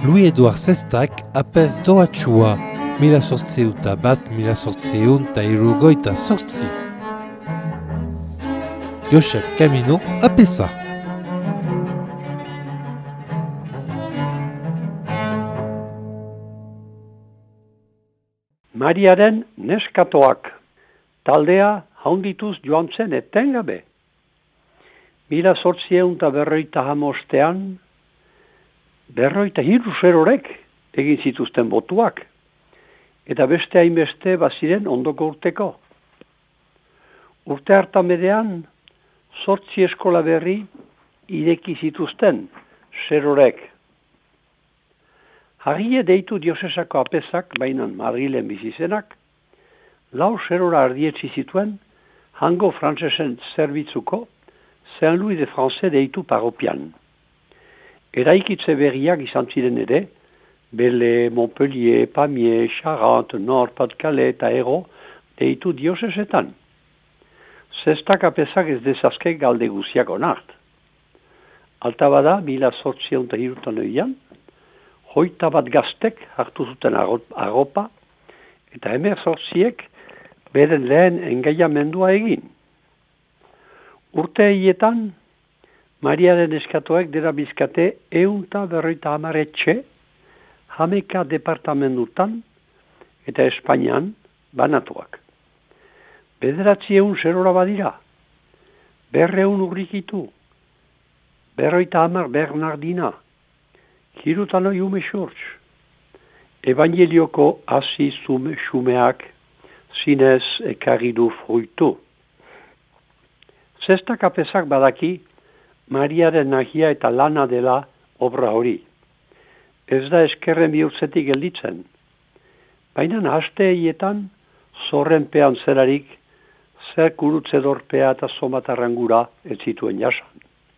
Louis Edouard Sestak apez doatxua 1801-1868. Josep Camino apesa. Mariaren neskatoak, taldea haundituz joan zen etengabe. 1855 53 zerorek egin zituzten botuak, eta beste hainbeste baziren ondoko urteko. Urte hartan berean, 8 eskola berri ireki zituzten zerorek. Harrie deitu diosesako apesak, bainan Madrilen bizizenak, 4 zerora ardietzi zituen hango frantsesen zerbitzuko Saint Louis de France deitu paropian. Eraikitze berriak izan ziren ere, Bele, Montpellier, Pamiers, Charente, Nord, Pas-de-Calais eta Ero deitu diosesetan. Sestak apesak ez dezazke galde guziak onart. Alta bada, 1862an, 21 gaztek hartu zuten arropa, eta 18 beren lehen engaiamendua egin. Urte hietan, Mariaren eskatoek dera bizkate 150 etxe, 11 departamentutan eta Espainian banatuak. 900 zerora badira, 200 urrikitu, 50 Bernardina, Kirutanoi ume xurtz, Evangelioko hasi xumeak zinez ekarri du fruitu. Sestak apesak badaki Mariaren nagia eta lana dela obra hori. Ez da eskerren bihurtzetik gelditzen. Baina haste hietan zorrenpean zelarik zer kurutze dorpea eta somatarrangura ez zituen jasan.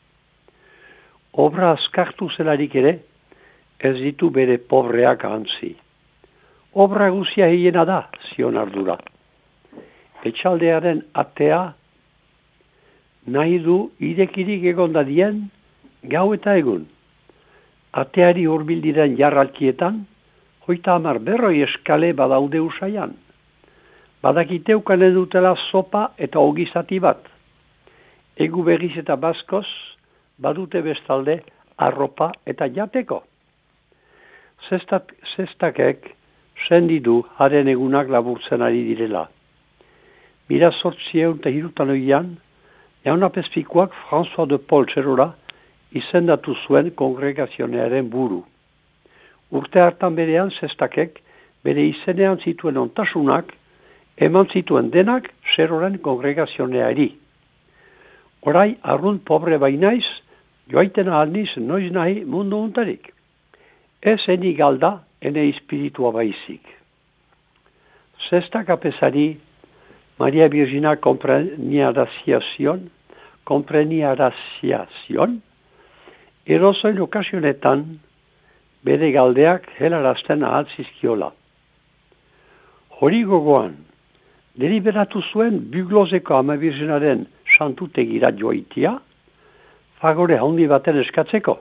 Obra azkartu zelarik ere ez ditu bere pobreak ahantzi. Obra guzia hiena da, zion ardura. Etxaldearen atea nahi du irekirik egondadien gau eta egun. Ateari hurbildiren jarralkietan, 50 eskale badaude usaian. Badakiteukan edutela sopa eta ogizati bat. Egu berriz eta baskoz, badute bestalde arropa eta jateko. Sestakek sendidu haren egunak laburtzen ari direla. 1863an, jaunapezpikuak François de Paul zerora izendatu zuen kongregazionearen buru. Urte hartan berean Sestakek bere izenean zituen ontasunak eman zituen denak zeroren kongregazioneari. Orai arrunt pobre bainaiz, joaiten ahaniz noiz nahi mundu untarik. Ez eni galda ene espiritua baizik. Sestak apesari Maria Virgina kompreniaraziazion, erozoin okasionetan bere galdeak helarazten ahaltzizkiola. Hori gogoan, deliberatu zuen Bugloseko Ama Virginaren santutegira joitia, fagore handi baten eskatzeko.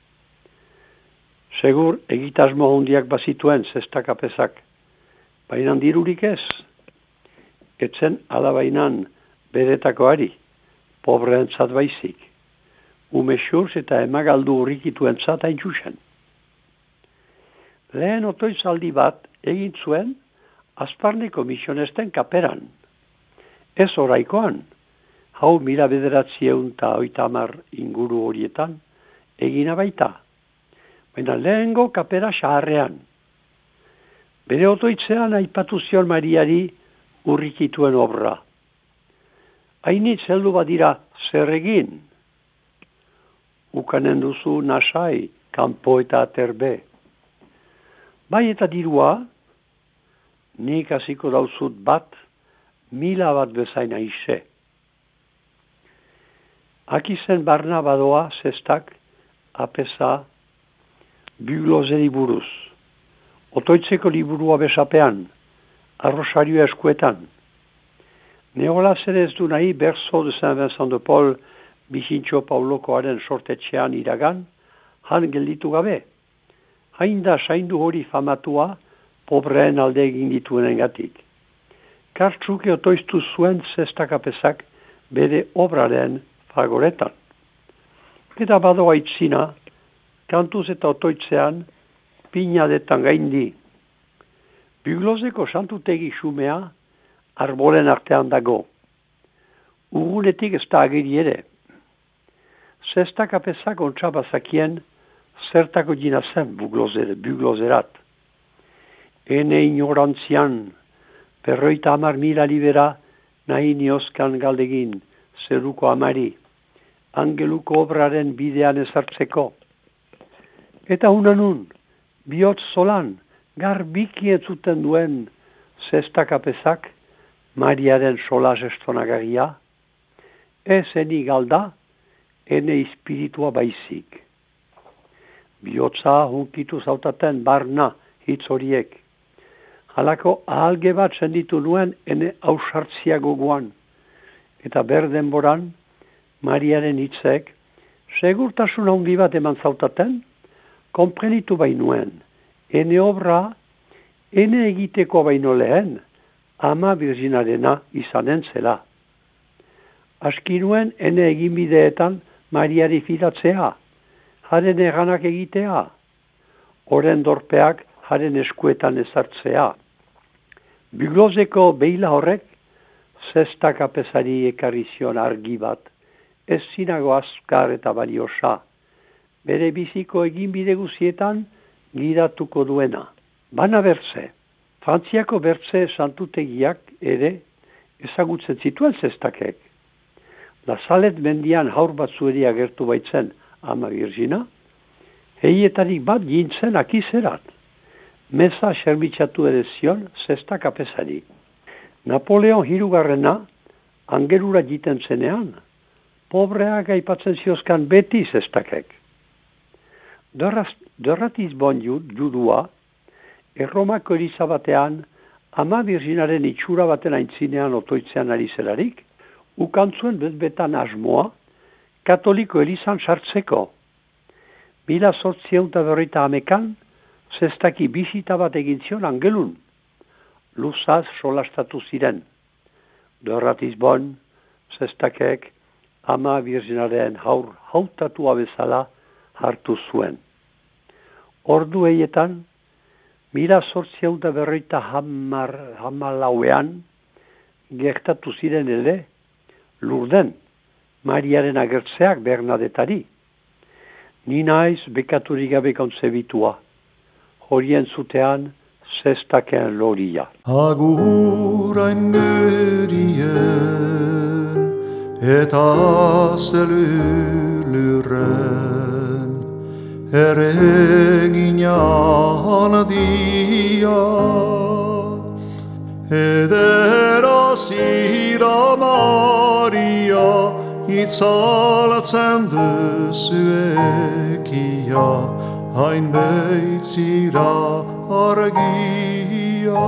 Segur egitasmo handiak bazituen Sestak apesak, baina dirurik ez. Etzen alabainan beretakoari, pobreentzat baizik, umexurz eta emagaldu urrikituentzat haintxusen. Lehen otoizaldi bat egin zuen Azparneko misionesten kaperan. Ez oraikoan, hau 1930 inguru horietan egina baita, baina lehengo kapera xaharrean. Bere otoitzean aipatu zion Mariari urrikituen obra. Hainitz heldu badira zer egin. Ukanen duzu nasai, kanpo eta aterbe. Bai eta dirua, nik hasiko dauzut bat, 1000 bat bezain aize. Akizen barna badoa Sestak apesa Bugloseri buruz. Otoitzeko liburua besapean, arrosarioa eskuetan. Neola zer ez du nahi Berceau de Saint-Vincent de Paul Bizintxo Paulokoaren sortetxean iragan, han gelditu gabe. hain da saindu hori famatua, pobreen alde egin dituenengatik. Kartxuke otoiztu zuen zestakapezak bere obraren fagoretan. Eta badoa itzina, kantuz eta otoitzean, pinadetan gaindi. Buglozeko santutegi xumea, arbolen artean dago. Urunetik ez da agiri ere. Zestakapezak ontsabazakien, zertako dina zen buglozerat. Ene ignorantzian, 50.000 libera nahi niozkan galdegin, zeruko amari, angeluko obraren bidean ezartzeko. Eta unanun, bihotz solan, garbiki entzuten duen zestakapezak, Mariaren sola gestonagaria, ez eni galda, ene espiritua baizik. Bihotza hunkitu zautaten barna hitz horiek. Halako ahalge bat senditu nuen ene ausartzia gogoan. Eta berdenboran, Mariaren hitzek, segurtasun handi bat eman zautaten, konprenitu bainuen. Ene obra, ene egiteko baino lehen, ama Virginarena izanen zela. Askinuen ene eginbideetan Mariari fidatzea, haren eganak egitea, oren dorpeak haren eskuetan ezartzea. Buglozeko beila horrek, zestakapezari ekarri zion argi bat, ez zinago azkar eta baliosa, bere biziko eginbide guzietan gidatuko duena. Bana bertze, Frantziako bertze santutegiak ere ezagutzen zituen zestakek. Lasalet mendian haur batzueri agertu baitzen ama Virgina, heietarik bat gintzen akizerat. Meza serbitxatu ere zion zestakapezari. Napoleon hirugarrena angerura jiten zenean, pobreak aipatzen ziozkan beti zestakek. Dorratiz bon judua, Erromako Elizabatean, ama Virginaren itxura baten aintzinean otoitzean ari zelarik, ukantzuen bezbetan asmoa, katoliko elizan sartzeko. 1850 zestaki bisita bat egin zion angelun. Luzaz solastatu ziren. Dorratiz bon, zestakek, ama Virginaren haur hautatua bezala hartu zuen. Ordu eietan, 1850 gertatu ziren ele, Lurden, Mariaren agertzeak Bernadetari. Ni naiz bekaturik gabe kontzebitua, horien zutean zestaken loria. Agurain gerien eta zeluluren erreginan dia edera zira Maria itzalatzen duzuekia hain beitzira argia.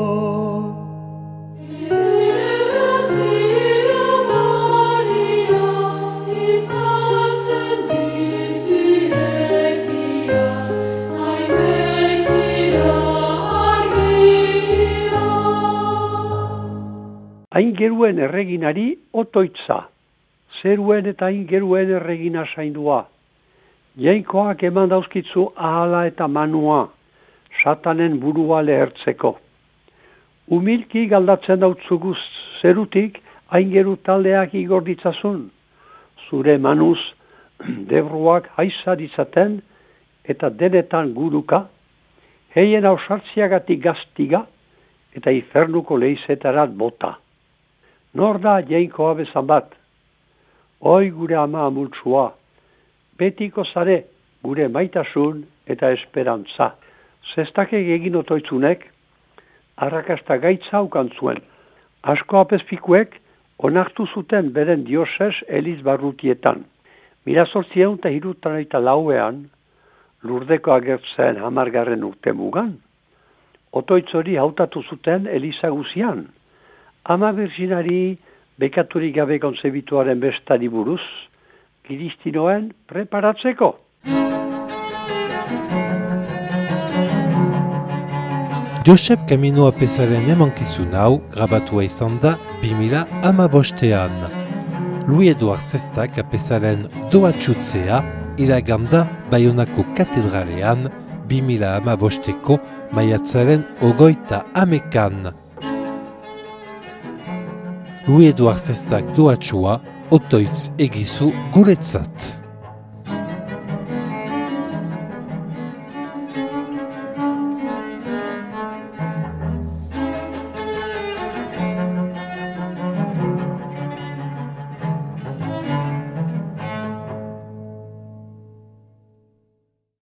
Aingeruen erreginari otoitza, zeruen eta aingeruen erregina zaindua. Jainkoak eman dauzkitzu ahala eta manua, satanen burua lehertzeko. Humilki galdatzen dautzuguz zerutik, aingeru taldeak igor ditzazun. Zure manuz, debruak haiza ditzaten eta denetan guruka, heien ausartziagatik gaztiga eta ifernuko leizetarat bota. Nor da jainkoa bezan bat? Oi gure ama amultsua, betiko zare gure maitasun eta esperantza. Zestakek egin otoitzunek, arrakasta gaitza ukantzuen. Asko apezpikuek onartu zuten beren dioses eliz barrutietan. 1874 Lurdeko agertzen 10. urte mugan, otoitzori hautatu zuten eliza guzian. Ama Virginari bekaturik gabe kontzebituaren bestari buruz, kiristinoen preparatzeko. Josep Camino apesaren emankizun hau grabatua izan da 2015an. Louis Edouard Sestak apesaren doatxutzea iraganda Baionako katedralean 2015ko maiatzaren 28an. Louis Edouard Sestak doatxua otoitz egizu guretzat.